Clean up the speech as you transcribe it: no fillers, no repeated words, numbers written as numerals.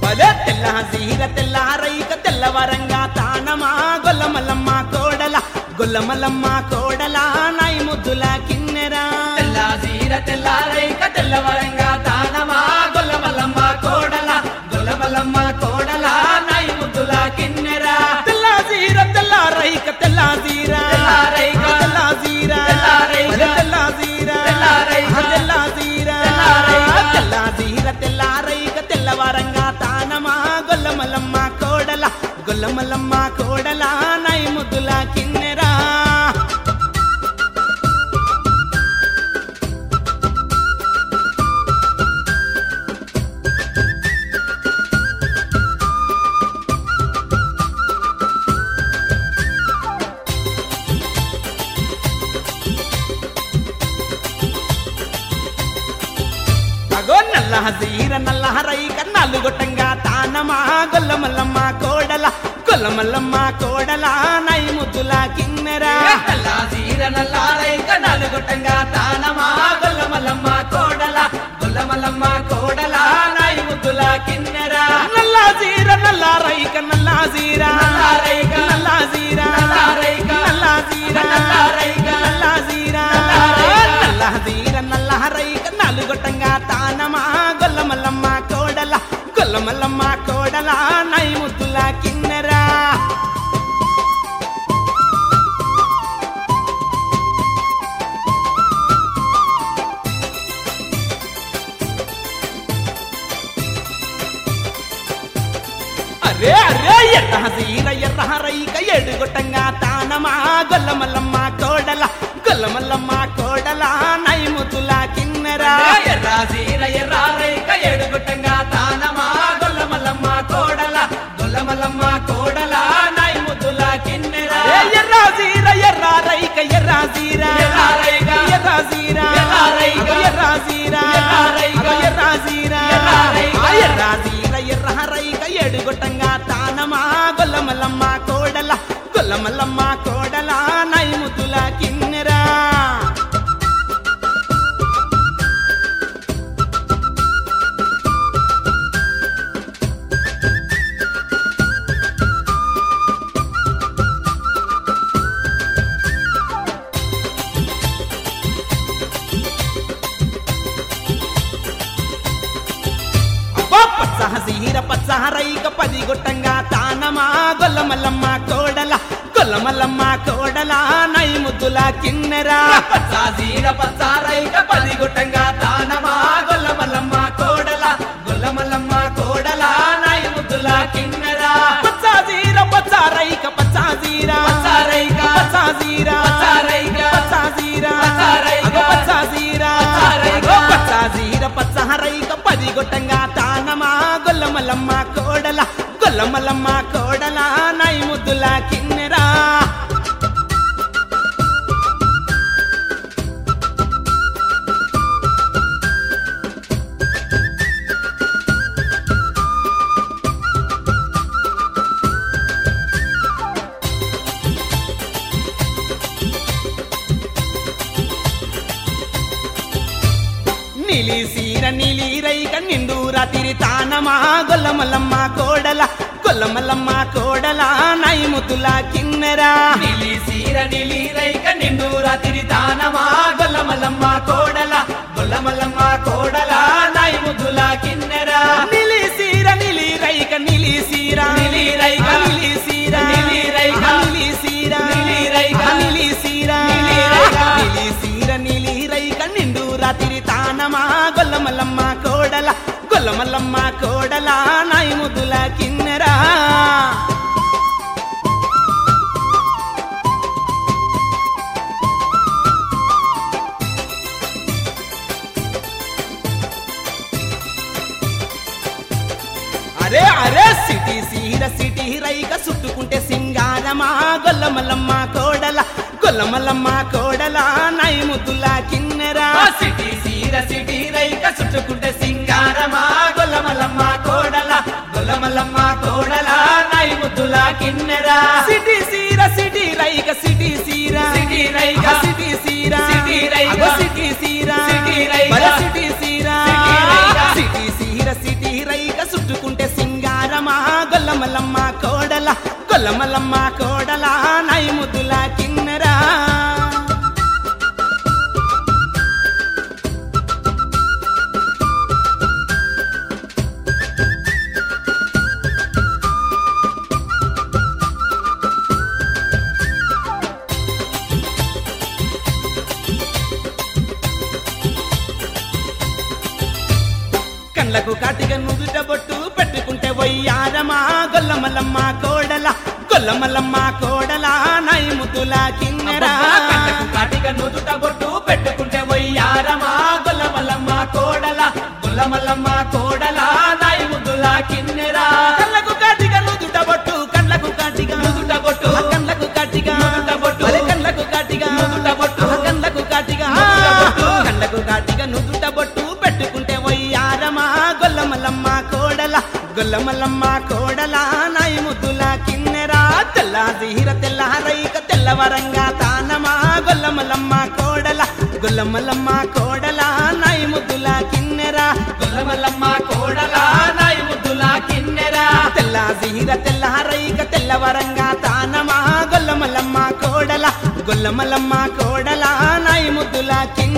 భలే తెల్ల తెల్లారైక తెల్లవరంగా తానమా గొల్లమల్లమ్మ కోడల గొల్లమల్లమ్మ కోడల నై ముద్దుల కిన్నెరా తెల్లారైక తెల్లవరంగా తానమా గొల్లమల్లమ్మ కోడల గొల్లమల్లమ్మ కోడల నై ముద్దుల కిన్నెరా తెల్లారైక తెల్లారైక తెల్లారైక తెల్లవరంగా తానమా గొల్లమల్లమ్మ కోడల గొల్లమల్లమ్మ కోడల నై ముద్దుల కిన్నెరా నల్లహరైక నలుగొట్టంగా తానమా గొల్లమల్లమ్మ కోడల గొల్లమల్లమ్మ కోడల నై ముద్దుల కిన్నెరా నల్లారైక నలుగొట్టంగా తానమా గొల్లమల్లమ్మ కోడల గొల్లమల్లమ్మ కోడల నై ముద్దుల కిన్నెరా నల్లారైక నల్లహరైక నలుగొట్టంగా తానమా గొల్లమల్లమ్మ కోడల గొల్లమల్లమ్మ కోడల నై ముద్దుల కిన్నెరా అరే ఎర్రహరైక ఎడుగొట్టంగా తానమా గొల్లమల్లమ్మ కోడల గొల్లమల్లమ్మ కోడల నై ముద్దుల కిన్నెరా ఎర్రారైక ఎడుగొట్టంగా తానమా గొల్లమల్లమ్మ కోడల గొల్లమల్లమ్మ కోడల నై ముద్దుల కిన్నెరా ఎర్రారైక ఎర్రహరైక ఎడుగొట్టంగా తానమా గొల్లమల్లమ్మ కోడల గొల్లమల్లమ్మ కోడల నై ముద్దుల కిన్నెరా పచ్చహరైక పదిగొట్టంగా తానమా గొల్లమల్లమ్మ కోడల గొల్లమల్లమ్మ కోడల నై ముద్దుల కిన్నెరా పచ్చారైక పదిగొట్టంగా తానమా గొల్లమల్లమ్మ కోడల గొల్లమల్లమ్మ కోడల నై ముద్దుల కిన్నెరా పచ్చారైక పచ్చహరైక పదిగొట్టంగా తానమా గొల్లమల్లమ్మ కోడల గొల్లమల్లమ్మ కోడల నై ముద్దుల కిన్నెరా నీలిరైక నిండూరా తిరితానమా గొల్లమల్లమ్మ కోడల గొల్లమల్లమ్మ కోడల నై ముద్దుల కిన్నెరా నీలిరైక నిండూరా తిరితానమా గొల్లమల్లమ్మ కోడల గొల్లమల్లమ్మ కోడల నై ముద్దుల కిన్నెరా నీలిరైక నిండూరా తిరితానమా గొల్లమల్లమ్మ కోడల గొల్లమల్లమ్మ కోడల నై ముద్దుల కిన్నెరా అరే సిటీ రైక చుట్టుకుంటే సింగారమా గొల్లమల్లమ్మ కోడల గొల్లమల్లమ్మ కోడల నై ముద్దుల కిన్నెరా సిటీ రైక చుట్టుకుంటే సింగారమా గొల్లమల్లమ్మ కోడల గొల్లమల్లమ్మ కోడల నై ముద్దుల కిన్నెరా సిటీ రైక సిటీ రైక చుట్టుకుంటే సింగ సింగారమా గొల్లమల్లమ్మ కోడల గొల్లమల్లమ్మ కోడల నై ముద్దుల కిన్నెరా కళ్ళకు కాటిగా నుదుట బొట్టు పెట్టుకుంటే వయ్యారమా గొల్లమల్లమ్మ కోడల గొల్లమల్లమ్మ కోడల నై ముద్దుల కిన్నెరా కళ్ళకు కాటిగా నుదుట బొట్టు పెట్టుకుంటే వయ్యారమా గొల్లమల్లమ్మ కోడల గొల్లమల్లమ్మ కోడల నై ముద్దుల కిన్నెరా కళ్ళకు కాటిగా నుదుట బొట్టు కళ్ళకు కాటిగా నుదుట బొట్టు కళ్ళకు కాటిగా నుదుట బొట్టు అరే కళ్ళకు కాటిగా నుదుట బొట్టు కళ్ళకు కాటిగా నుదుట బొట్టు కళ్ళకు కాటిగా నుదుట బొట్టు పెట్టుకుంటే వయ్యారమా గొల్లమల్లమ్మ కోడల గొల్లమల్లమ్మ కోడల నై ముద్దుల కిన్నెరా తెల్లాదీర తెల్లారైక తెల్లవరంగా తానమా గొల్లమల్లమ్మ కోడల గొల్లమల్లమ్మ కోడల నై ముద్దుల కిన్నెరా గొల్లమల్లమ్మ కోడల నై ముద్దుల కిన్నెరా తెల్లాదీర తెల్లారైక తెల్లవరంగా తానమా గొల్లమల్లమ్మ కోడల గొల్లమల్లమ్మ కోడల నై ముద్దుల కిన్నెరా